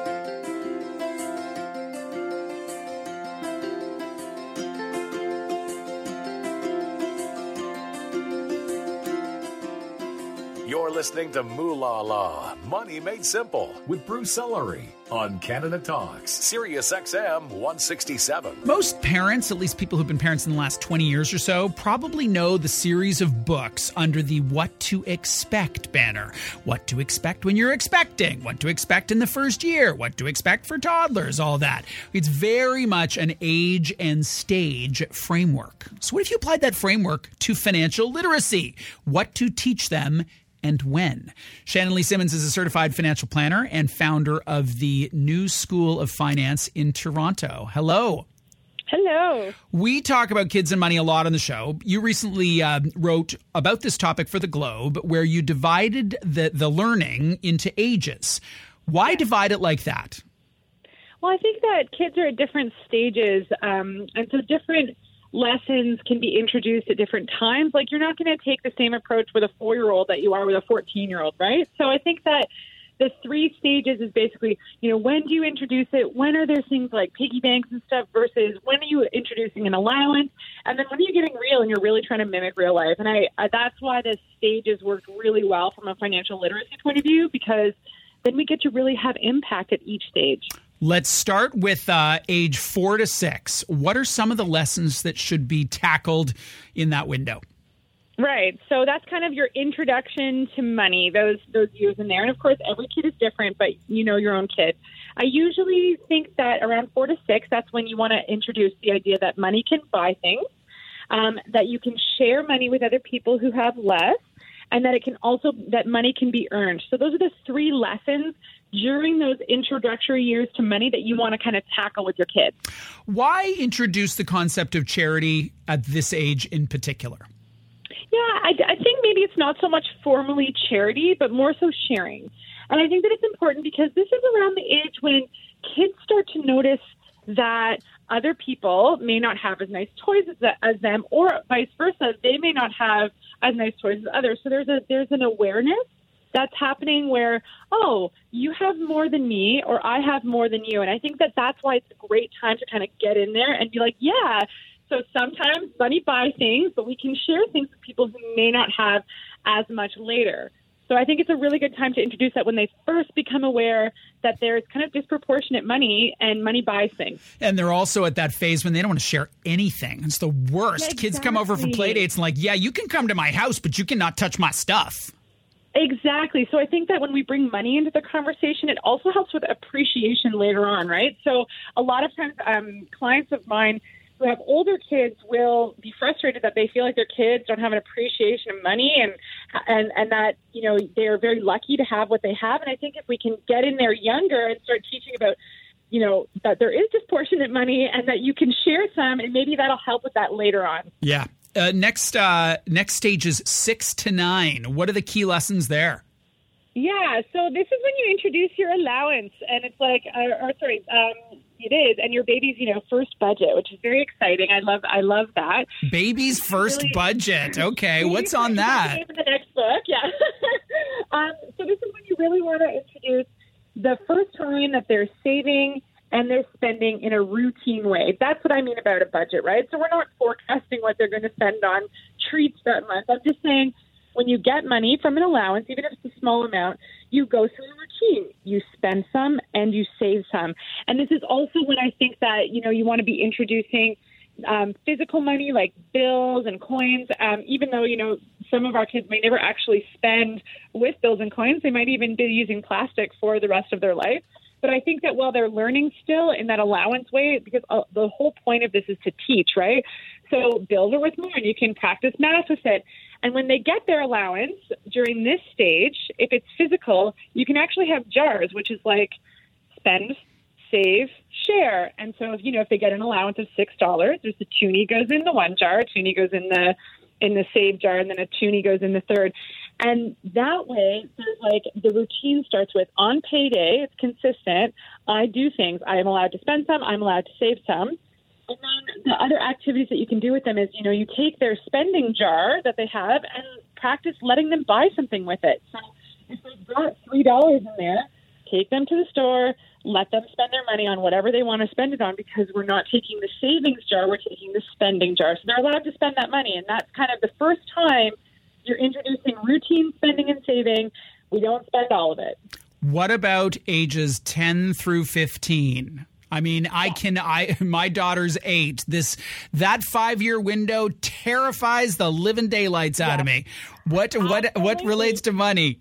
You're listening to Moolah Law, Money Made Simple, with Bruce Ellery on Canada Talks, Sirius X M one sixty-seven. Most parents, at least people who've been parents in the last twenty years or so, probably know the series of books under the What to Expect banner. What to expect when you're expecting, what to expect in the first year, what to expect for toddlers, all that. It's very much an age and stage framework. So what if you applied that framework to financial literacy? What to teach them and when? Shannon Lee Simmons is a certified financial planner and founder of the New School of Finance in Toronto. Hello. Hello. We talk about kids and money a lot on the show. You recently uh, wrote about this topic for The Globe, where you divided the, the learning into ages. Why divide it like that? Well, I think that kids are at different stages, um, and so different lessons can be introduced at different times. Like, you're not going to take the same approach with a four-year-old that you are with a fourteen-year-old, right? So I think that the three stages is basically, you know, when do you introduce it? When are there things like piggy banks and stuff versus when are you introducing an allowance? And then when are you getting real and you're really trying to mimic real life? And I, I that's why the stages worked really well from a financial literacy point of view, because then we get to really have impact at each stage. Let's start with uh, age four to six. What are some of the lessons that should be tackled in that window? Right. So that's kind of your introduction to money, those those years in there. And of course, every kid is different, but you know your own kid. I usually think that around four to six, that's when you want to introduce the idea that money can buy things, um, that you can share money with other people who have less, and that it can also, that money can be earned. So those are the three lessons during those introductory years to money that you want to kind of tackle with your kids. Why introduce the concept of charity at this age in particular? Yeah, I, I think maybe it's not so much formally charity, but more so sharing. And I think that it's important because this is around the age when kids start to notice that other people may not have as nice toys as, as them, or vice versa, they may not have as nice toys as others. So there's a there's an awareness that's happening where, oh, you have more than me, or I have more than you. And I think that that's why it's a great time to kind of get in there and be like, yeah, so sometimes money buys things, but we can share things with people who may not have as much later. So I think it's a really good time to introduce that when they first become aware that there's kind of disproportionate money and money buys things. And they're also at that phase when they don't want to share anything. It's the worst. Exactly. Kids come over for play dates and like, yeah, you can come to my house, but you cannot touch my stuff. Exactly. So I think that when we bring money into the conversation, it also helps with appreciation later on, right? So a lot of times um, clients of mine who have older kids will be frustrated that they feel like their kids don't have an appreciation of money and and and that, you know, they're very lucky to have what they have. And I think if we can get in there younger and start teaching about you know, that there is disproportionate money and that you can share some, and maybe that'll help with that later on. Yeah. Uh, next, uh, next stage is six to nine. What are the key lessons there? Yeah, so this is when you introduce your allowance, and it's like, uh, or sorry, um, it is, and your baby's, you know, first budget, which is very exciting. I love, I love that. Baby's first really, budget. Okay, what's on that? The next book, yeah. um, so this is when you really want to introduce the first time that they're saving and they're spending in a routine way. That's what I mean about a budget, right? So we're not forecasting what they're going to spend on treats that month. I'm just saying, when you get money from an allowance, even if it's a small amount, you go through a routine. You spend some and you save some. And this is also when I think that, you know, you want to be introducing um, physical money like bills and coins, um, even though, you know, some of our kids may never actually spend with bills and coins. They might even be using plastic for the rest of their life. But I think that while they're learning still in that allowance way, because uh, the whole point of this is to teach, right? So bills are worth more and you can practice math with it. And when they get their allowance during this stage, if it's physical, you can actually have jars, which is like spend, save, share. And so, if, you know, if they get an allowance of six dollars, there's a toonie goes in the one jar, a toonie goes in the in the save jar, and then a toonie goes in the third. And that way, there's like the routine starts with on payday, it's consistent. I do things. I am allowed to spend some. I'm allowed to save some. And then the other activities that you can do with them is, you know, you take their spending jar that they have and practice letting them buy something with it. So if they've got three dollars in there, take them to the store, let them spend their money on whatever they want to spend it on, because we're not taking the savings jar, we're taking the spending jar. So they're allowed to spend that money. And that's kind of the first time you're introducing routine spending and saving. We don't spend all of it. What about ages ten through fifteen? I mean, I can, I, my daughter's eight. This, that five year window terrifies the living daylights out yeah. of me. What, what, Absolutely. what relates to money?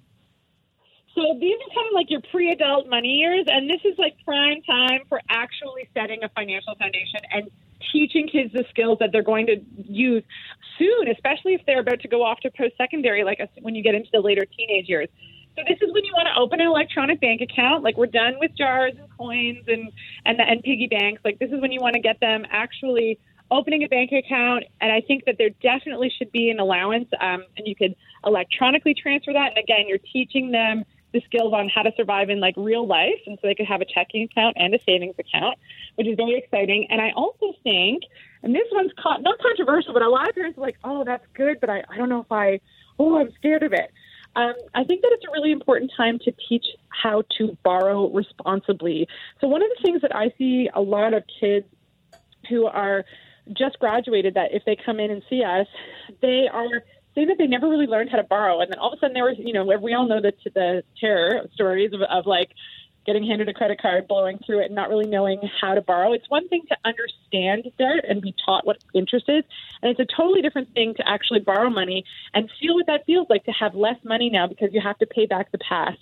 So these are kind of like your pre-adult money years, and this is like prime time for actually setting a financial foundation and teaching kids the skills that they're going to use soon, especially if they're about to go off to post-secondary, like when you get into the later teenage years. So this is when you want to open an electronic bank account. Like, we're done with jars and coins and, and, the, and piggy banks. Like, this is when you want to get them actually opening a bank account. And I think that there definitely should be an allowance, um, and you could electronically transfer that. And again, you're teaching them the skills on how to survive in like real life. And so they could have a checking account and a savings account, which is very exciting. And I also think, and this one's co- not controversial, but a lot of parents are like, oh, that's good, but I, I don't know if I, oh, I'm scared of it. Um, I think that it's a really important time to teach how to borrow responsibly. So one of the things that I see a lot of kids who are just graduated, that if they come in and see us, they are saying that they never really learned how to borrow. And then all of a sudden there was, you know, we all know the, the terror stories of, of like getting handed a credit card, blowing through it, and not really knowing how to borrow. It's one thing to understand debt and be taught what interest is, and it's a totally different thing to actually borrow money and feel what that feels like to have less money now because you have to pay back the past.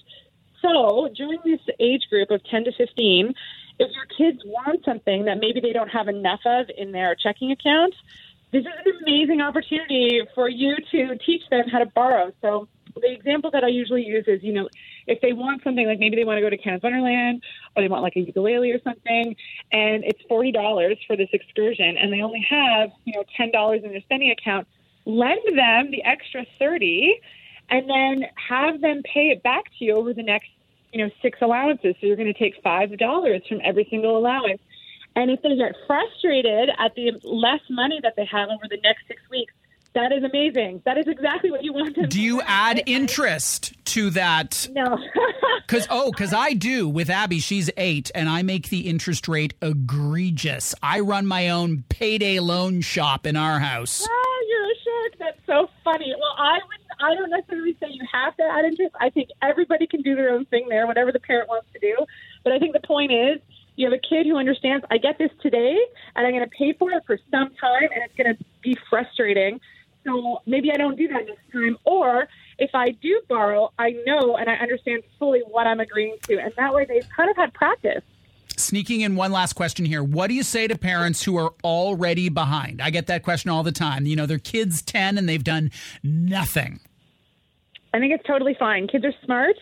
So during this age group of ten to fifteen, if your kids want something that maybe they don't have enough of in their checking account, this is an amazing opportunity for you to teach them how to borrow. So the example that I usually use is, you know, if they want something, like maybe they want to go to Canada's Wonderland, or they want like a ukulele or something, and it's forty dollars for this excursion, and they only have, you know, ten dollars in their spending account, lend them the extra thirty, and then have them pay it back to you over the next, you know, six allowances. So you're going to take five dollars from every single allowance. And if they get frustrated at the less money that they have over the next six weeks, that is amazing. That is exactly what you want them do. Do you add interest to that? No. Cause, oh, because I do with Abby. She's eight, and I make the interest rate egregious. I run my own payday loan shop in our house. Oh, you're a shark. That's so funny. Well, I would. I don't necessarily say you have to add interest. I think everybody can do their own thing there, whatever the parent wants to do. But I think the point is, you have a kid who understands, I get this today, and I'm going to pay for it for some time, and it's going to be frustrating. So maybe I don't do that next time. Or if I do borrow, I know and I understand fully what I'm agreeing to. And that way they've kind of had practice. Sneaking in one last question here. What do you say to parents who are already behind? I get that question all the time. You know, their kid's ten and they've done nothing. I think it's totally fine. Kids are smart.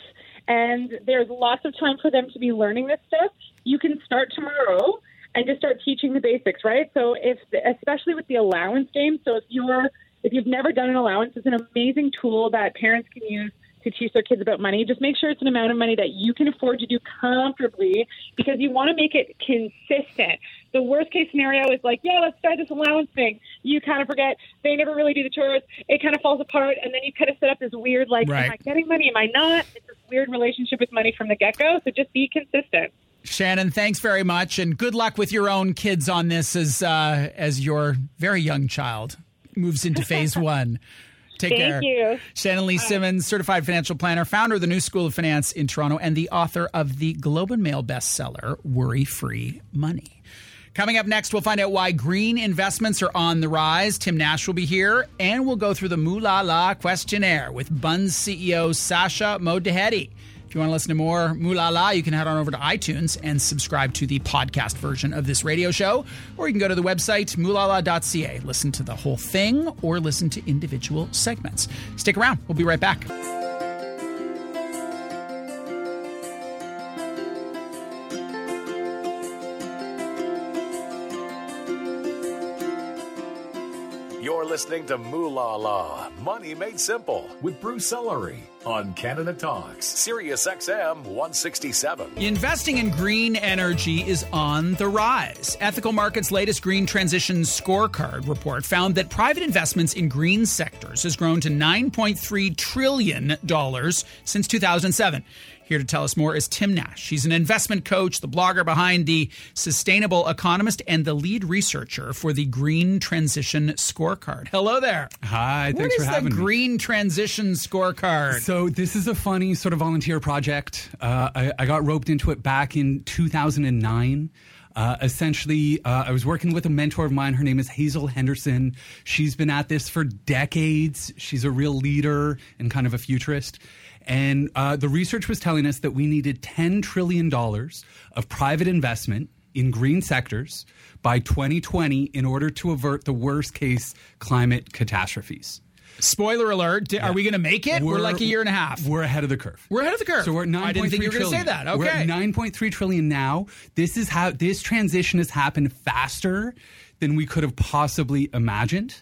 and there's lots of time for them to be learning this stuff. You can start tomorrow and just start teaching the basics, right? So if, especially with the allowance game, so if you're, if you've never done an allowance, it's an amazing tool that parents can use to teach their kids about money. Just make sure it's an amount of money that you can afford to do comfortably, because you want to make it consistent. The worst case scenario is like, yeah, let's start this allowance thing. You kind of forget. They never really do the chores. It kind of falls apart. And then you kind of set up this weird, like, right. am I getting money? Am I not? It's this weird relationship with money from the get-go. So just be consistent. Shannon, thanks very much, and good luck with your own kids on this as uh, as your very young child moves into phase one. Take Thank care. you. Shannon Lee Simmons, certified financial planner, founder of the New School of Finance in Toronto, and the author of the Globe and Mail bestseller, Worry-Free Money. Coming up next, we'll find out why green investments are on the rise. Tim Nash will be here, and we'll go through the Moolah La questionnaire with Bunz C E O Sasha Modahedi. If you want to listen to more Moolah La, you can head on over to iTunes and subscribe to the podcast version of this radio show, or you can go to the website moolah la dot c a. Listen to the whole thing or listen to individual segments. Stick around. We'll be right back. You're listening to Moolah La, Money Made Simple, with Bruce Ellery on Canada Talks, Sirius X M one sixty-seven. Investing in green energy is on the rise. Ethical Markets' latest Green Transition Scorecard report found that private investments in green sectors has grown to nine point three trillion dollars since two thousand seven. Here to tell us more is Tim Nash. He's an investment coach, the blogger behind The Sustainable Economist, and the lead researcher for the Green Transition Scorecard. Hello there. Hi, thanks what for having me. What is the Green Transition Scorecard? So this is a funny sort of volunteer project. Uh, I, I got roped into it back in two thousand nine. Uh, essentially, uh, I was working with a mentor of mine. Her name is Hazel Henderson. She's been at this for decades. She's a real leader and kind of a futurist. And uh, the research was telling us that we needed ten trillion dollars of private investment in green sectors by twenty twenty in order to avert the worst case climate catastrophes. Spoiler alert, yeah. Are we going to make it? We're, we're like a year and a half. We're ahead of the curve. We're ahead of the curve. So we're at nine. I didn't think you were going to say that. Okay. We're at nine point three trillion now. This is how this transition has happened faster than we could have possibly imagined.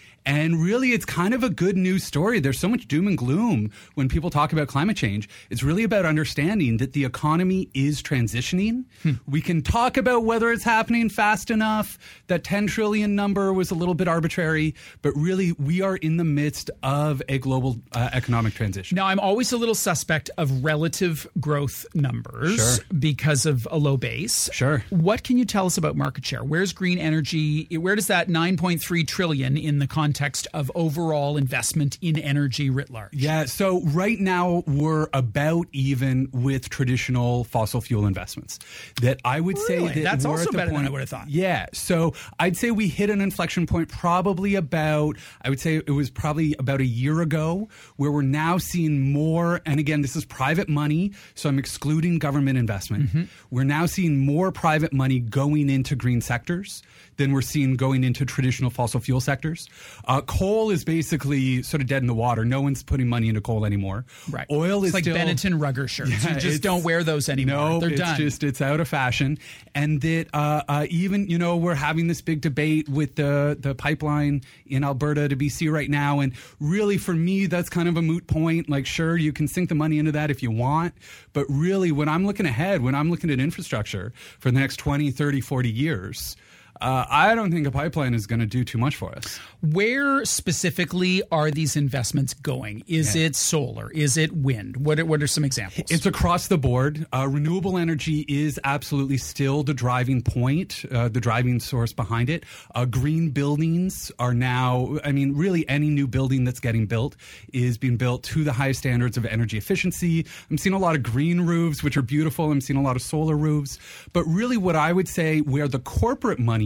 And really, it's kind of a good news story. There's so much doom and gloom when people talk about climate change. It's really about understanding that the economy is transitioning. Hmm. We can talk about whether it's happening fast enough. That ten trillion number was a little bit arbitrary, but really, we are in the midst of a global uh, economic transition. Now, I'm always a little suspect of relative growth numbers Sure. because of a low base. Sure. What can you tell us about market share? Where's green energy? Where does that nine point three trillion in the context of overall investment in energy writ large? Yeah, so right now we're about even with traditional fossil fuel investments. That I would Really? say that That's we're also at the better point, than I would have thought. Yeah, so I'd say we hit an inflection point probably about, I would say it was probably about a year ago, where we're now seeing more, and again, this is private money, so I'm excluding government investment. Mm-hmm. We're now seeing more private money going into green sectors than we're seeing going into traditional fossil fuel sectors. Uh, coal is basically sort of dead in the water. No one's putting money into coal anymore. Right. Oil it's is like still, Benetton rugger shirts. Yeah, you just don't wear those anymore. No, They're it's done. just it's out of fashion. And that uh, uh, even, you know, we're having this big debate with the, the pipeline in Alberta to B C right now. And really, for me, that's kind of a moot point. Like, sure, you can sink the money into that if you want. But really, when I'm looking ahead, when I'm looking at infrastructure for the next twenty, thirty, forty years, Uh, I don't think a pipeline is going to do too much for us. Where specifically are these investments going? Is Yeah. it solar? Is it wind? What are, what are some examples? It's across the board. Uh, renewable energy is absolutely still the driving point, uh, the driving source behind it. Uh, green buildings are now, I mean, really any new building that's getting built is being built to the highest standards of energy efficiency. I'm seeing a lot of green roofs, which are beautiful. I'm seeing a lot of solar roofs. But really what I would say where the corporate money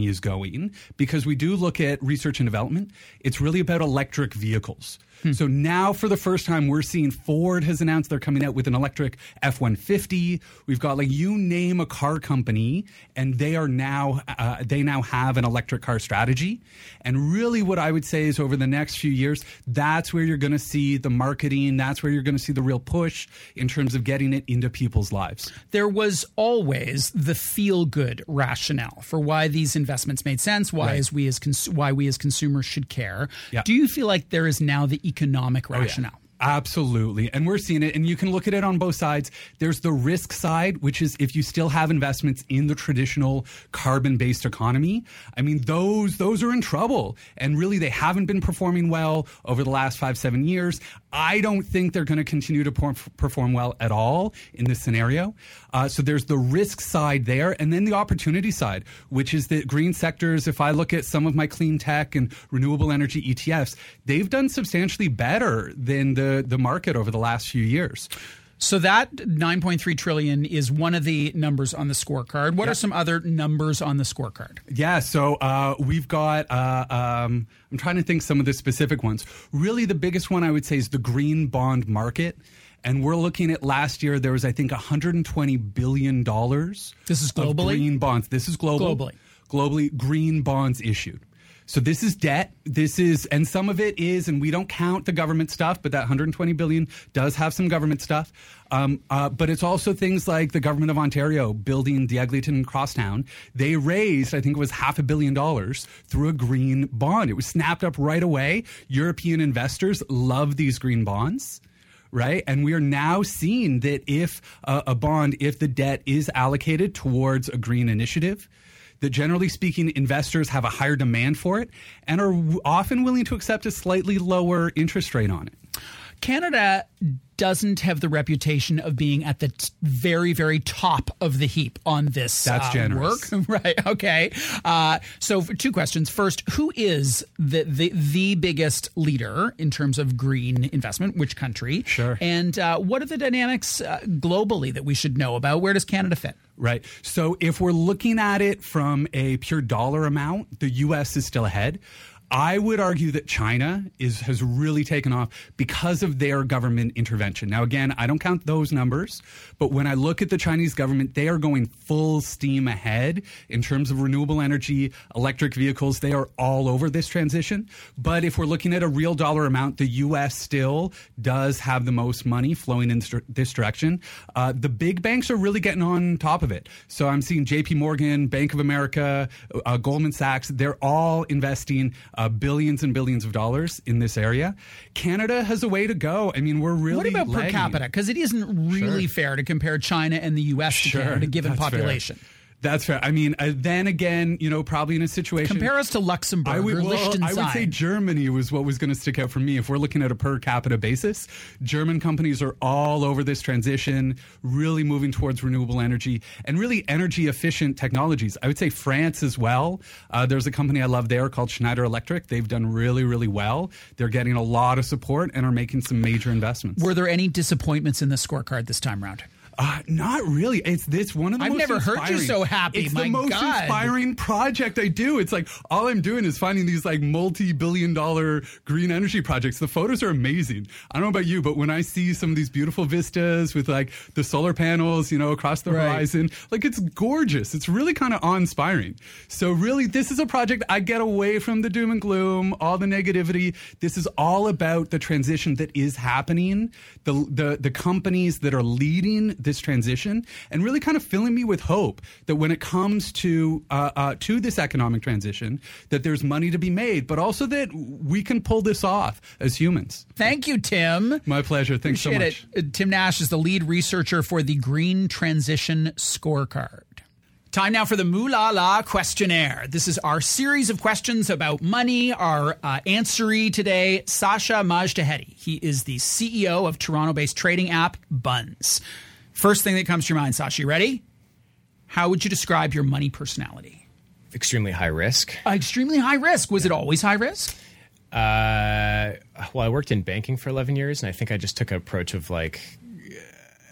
money is going, because we do look at research and development, it's really about electric vehicles. Hmm. So now for the first time, we're seeing Ford has announced they're coming out with an electric F one fifty. We've got, like, you name a car company, and they are now, uh, they now have an electric car strategy. And really what I would say is over the next few years, that's where you're going to see the marketing. That's where you're going to see the real push in terms of getting it into people's lives. There was always the feel-good rationale for why these investments made sense, why Right. as we as cons- why we as consumers should care. Yeah. Do you feel like there is now the economic rationale? Oh, yeah. Absolutely. And we're seeing it, and you can look at it on both sides. There's the risk side, which is if you still have investments in the traditional carbon-based economy, I mean, those those are in trouble. And really, they haven't been performing well over the last five, seven years. I don't think they're going to continue to por- perform well at all in this scenario. Uh, so there's the risk side there, and then the opportunity side, which is that green sectors, if I look at some of my clean tech and renewable energy E T Fs, they've done substantially better than the the market over the last few years. So that nine point three trillion dollars is one of the numbers on the scorecard. What Yep. are some other numbers on the scorecard? Yeah, so uh, we've got, uh, um, I'm trying to think some of the specific ones. Really, the biggest one I would say is the green bond market. And we're looking at last year, there was, I think, one hundred twenty billion dollars. This is of globally? green bonds. This is global. Globally. Globally, green bonds issued. So this is debt. This is, and some of it is, and we don't count the government stuff, but that one hundred twenty billion dollars does have some government stuff. Um, uh, but it's also things like the government of Ontario building the Eglinton Crosstown. They raised, I think it was half a billion dollars through a green bond. It was snapped up right away. European investors love these green bonds. Right. And we are now seeing that if uh, a bond, if the debt is allocated towards a green initiative, that generally speaking, investors have a higher demand for it and are w- often willing to accept a slightly lower interest rate on it. Canada doesn't have the reputation of being at the t- very, very top of the heap on this That's uh, generous. work. Right. Okay. Uh, so for two questions. First, who is the, the the biggest leader in terms of green investment? Which country? Sure. And uh, what are the dynamics uh, globally that we should know about? Where does Canada fit? Right. So if we're looking at it from a pure dollar amount, the U S is still ahead. I would argue that China is has really taken off because of their government intervention. Now, again, I don't count those numbers, but when I look at the Chinese government, they are going full steam ahead in terms of renewable energy, electric vehicles. They are all over this transition. But if we're looking at a real dollar amount, the U S still does have the most money flowing in this direction. Uh, the big banks are really getting on top of it. So I'm seeing J P Morgan, Bank of America, uh, Goldman Sachs. They're all investing Uh, billions and billions of dollars in this area. Canada has a way to go. I mean, we're really What about lagging. per capita? Because it isn't really Sure. fair to compare China and the U S to Sure, Canada, given that's fair. population. That's fair. I mean, uh, then again, you know, probably in a situation. Compare us to Luxembourg I would, or well, Liechtenstein. I would say Germany was what was going to stick out for me. If we're looking at a per capita basis, German companies are all over this transition, really moving towards renewable energy and really energy efficient technologies. I would say France as well. Uh, there's a company I love there called Schneider Electric. They've done really, really well. They're getting a lot of support and are making some major investments. Were there any disappointments in the scorecard this time around? Uh, not really. It's this one of the I've most never heard you inspiring- so happy. It's My the most God. inspiring project I do. It's like all I'm doing is finding these like multi-billion dollar green energy projects. The photos are amazing. I don't know about you, but when I see some of these beautiful vistas with like the solar panels, you know, across the Right. horizon, like it's gorgeous. It's really kind of awe-inspiring. So really, this is a project I get away from the doom and gloom, all the negativity. This is all about the transition that is happening, the the the companies that are leading this transition, and really kind of filling me with hope that when it comes to uh, uh, to this economic transition, that there's money to be made, but also that we can pull this off as humans. Thank you, Tim. My pleasure. Thanks so Appreciate much. it. Uh, Tim Nash is the lead researcher for the Green Transition Scorecard. Time now for the Moo La La questionnaire. This is our series of questions about money. Our uh, answeree today, Sasha Majdaheti. He is the C E O of Toronto-based trading app Buns. First thing that comes to your mind, Sasha, you ready? How would you describe your money personality? Extremely high risk. Uh, extremely high risk. Was it always high risk? Uh, well, I worked in banking for eleven years, and I think I just took an approach of like,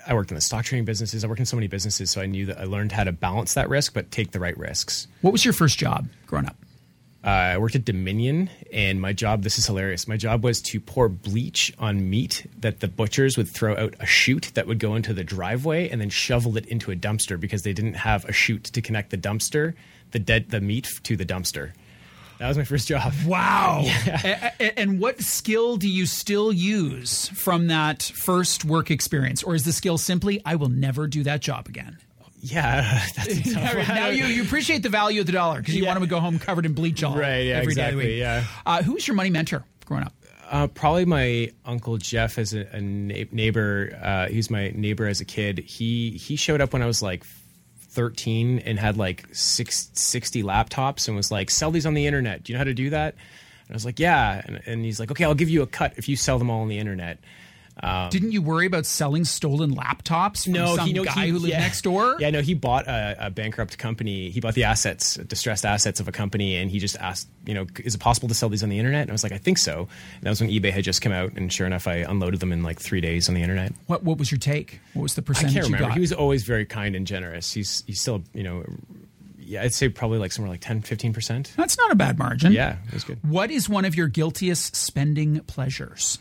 I worked in the stock trading businesses. I worked in so many businesses, so I knew that I learned how to balance that risk, but take the right risks. What was your first job growing up? Uh, I worked at Dominion, and my job, this is hilarious, my job was to pour bleach on meat that the butchers would throw out a chute that would go into the driveway and then shovel it into a dumpster because they didn't have a chute to connect the dumpster, the dead, the meat to the dumpster. That was my first job. Wow. Yeah. A- and what skill do you still use from that first work experience? Or is the skill simply, I will never do that job again? Yeah, that's a tough one. Now you, you appreciate the value of the dollar because you Yeah. want them to go home covered in bleach all Right, yeah, every day of the exactly, week. yeah. Uh, who was your money mentor growing up? Uh, probably my Uncle Jeff as a, a na- neighbor. Uh, he was my neighbor as a kid. He he showed up when I was like thirteen and had like six, sixty laptops and was like, sell these on the internet. Do you know how to do that? And I was like, yeah. And, and he's like, okay, I'll give you a cut if you sell them all on the internet. Um, Didn't you worry about selling stolen laptops from no, some he, no, guy he, who lived yeah. next door? Yeah, no, he bought a, a bankrupt company. He bought the assets, distressed assets of a company, and he just asked, you know, is it possible to sell these on the internet? And I was like, I think so. And that was when eBay had just come out, and sure enough, I unloaded them in like three days on the internet. What What was your take? What was the I percentage can't you remember. got? He was always very kind and generous. He's he's still, you know, yeah, I'd say probably like somewhere like ten, fifteen percent. That's not a bad margin. Yeah, it was good. What is one of your guiltiest spending pleasures?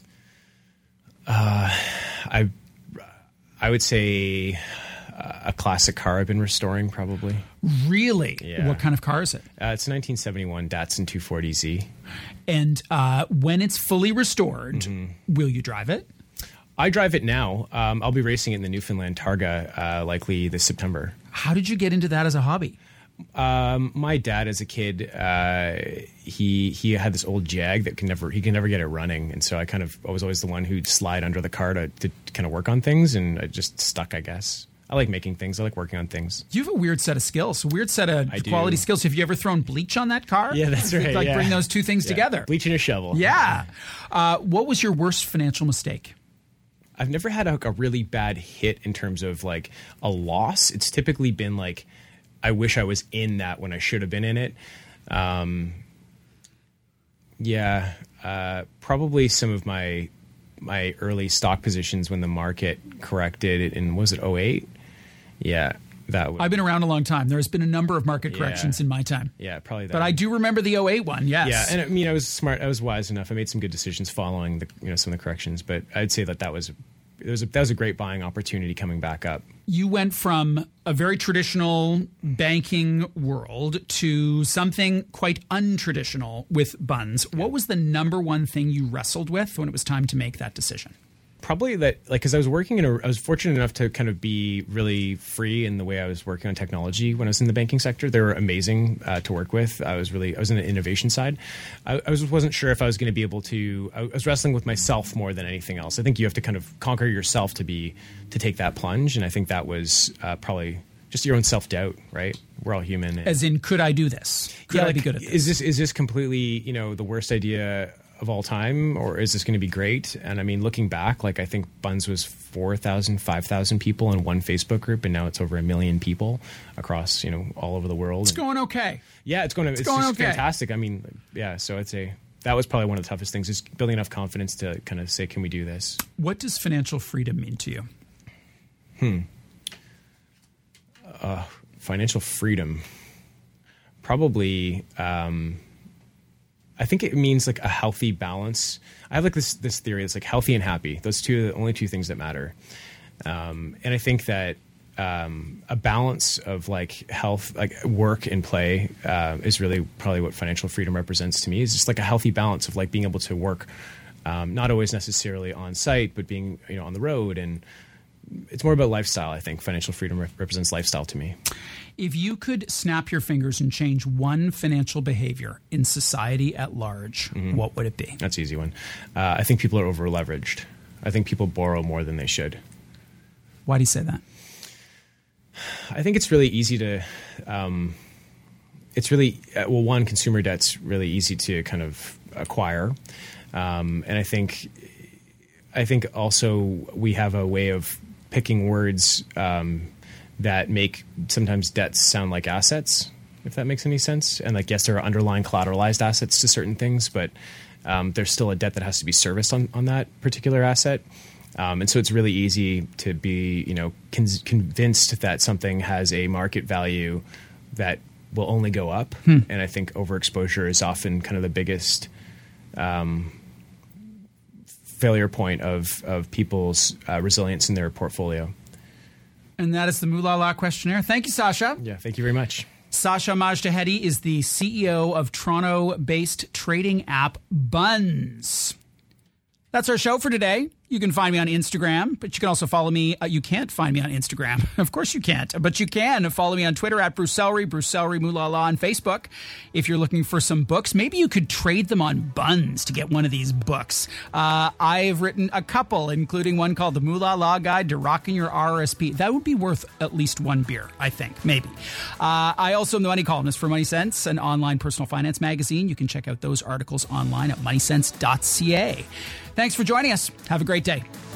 Uh, I I would say a classic car I've been restoring, probably. Really? Yeah. What kind of car is it? Uh, it's a nineteen seventy-one Datsun two forty Z. And uh, when it's fully restored, Mm-hmm. will you drive it? I drive it now. Um, I'll be racing it in the Newfoundland Targa uh, likely this September. How did you get into that as a hobby? Um, my dad, as a kid, uh, he he had this old Jag that can never he can never get it running, and so I kind of I was always the one who'd slide under the car to, to kind of work on things, and I just stuck, I guess. I like making things. I like working on things. You have a weird set of skills, a weird set of I do. quality skills. Have you ever thrown bleach on that car? Yeah, that's right. Like yeah. bring those two things Yeah. together. Bleach and a shovel. Yeah. Uh, what was your worst financial mistake? I've never had a, a really bad hit in terms of like a loss. It's typically been like, I wish I was in that when I should have been in it. Um, yeah, uh, probably some of my my early stock positions when the market corrected in, was it oh eight? Yeah, that would. I've been around a long time. There's been a number of market corrections Yeah. in my time. Yeah, probably that. But I do remember the oh eight one, yes. Yeah, and I mean, I was smart. I was wise enough. I made some good decisions following the, you know, some of the corrections. But I'd say that that was, it was a, that was a great buying opportunity coming back up. You went from a very traditional banking world to something quite untraditional with Bunds. What was the number one thing you wrestled with when it was time to make that decision? Probably that, like, because I was working in a, I was fortunate enough to kind of be really free in the way I was working on technology when I was in the banking sector. They were amazing uh, to work with. I was really, I was in the innovation side. I, I was, wasn't sure if I was going to be able to, I was wrestling with myself more than anything else. I think you have to kind of conquer yourself to be, to take that plunge. And I think that was uh, probably just your own self-doubt, right? We're all human. As in, could I do this? Could yeah, I like, be good at this? Is this, is this completely, you know, the worst idea of all time, or is this going to be great? And I mean, looking back, like I think Bunds was four thousand, five thousand people in one Facebook group, and now it's over a million people across, you know, all over the world. It's going okay. Yeah, it's going. It's, It's going just okay. fantastic. I mean, yeah. So I'd say that was probably one of the toughest things, is building enough confidence to kind of say, "Can we do this?" What does financial freedom mean to you? Hmm. Uh, financial freedom, probably. Um, I think it means like a healthy balance. I have like this this theory. It's like healthy and happy. Those two are the only two things that matter. Um, and I think that um, a balance of like health, like work and play, uh, is really probably what financial freedom represents to me. Is just like a healthy balance of like being able to work, um, not always necessarily on site, but being, you know, on the road. And it's more about lifestyle. I think financial freedom re- represents lifestyle to me. If you could snap your fingers and change one financial behavior in society at large, Mm-hmm. what would it be? That's an easy one. Uh, I think people are over leveraged. I think people borrow more than they should. Why do you say that? I think it's really easy to, um, it's really, uh, well, one, consumer debt's really easy to kind of acquire. Um, and I think, I think also we have a way of picking words um, that make sometimes debts sound like assets, if that makes any sense. And like, yes, there are underlying collateralized assets to certain things, but um, there's still a debt that has to be serviced on, on that particular asset. Um, and so it's really easy to be, you know, con- convinced that something has a market value that will only go up. Hmm. And I think overexposure is often kind of the biggest um, failure point of, of people's uh, resilience in their portfolio. And that is the Moolah Law Questionnaire. Thank you, Sasha. Yeah, thank you very much. Sasha Mojdehedi is the C E O of Toronto-based trading app Buns. That's our show for today. You can find me on Instagram, but you can also follow me. Uh, you can't find me on Instagram. Of course you can't, but you can follow me on Twitter at Bruce Sellery, Bruce Sellery, Moolah Law on Facebook. If you're looking for some books, maybe you could trade them on Buns to get one of these books. Uh, I've written a couple, including one called The Moolah Law Guide to Rocking Your R R S P. That would be worth at least one beer, I think, maybe. Uh, I also am the money columnist for Money Sense, an online personal finance magazine. You can check out those articles online at money sense dot c a. Thanks for joining us. Have a great day.